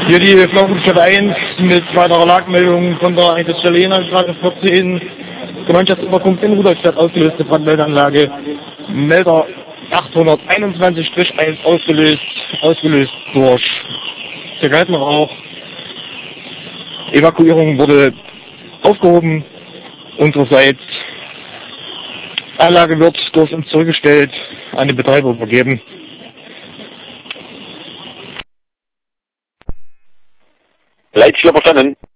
Hier die Flanchenstadt 1 mit weiterer Lagmeldung von der Einsatzstelle Jena-Straße 14, Gemeinschaftsüberkunft in Rudolstadt, ausgelöste Brandmeldeanlage, Melder 821-1 ausgelöst durch Zigarettenrauch. Evakuierung wurde aufgehoben, unsererseits. Anlage wird durch uns zurückgestellt, an den Betreiber übergeben. Leitstelle verstanden.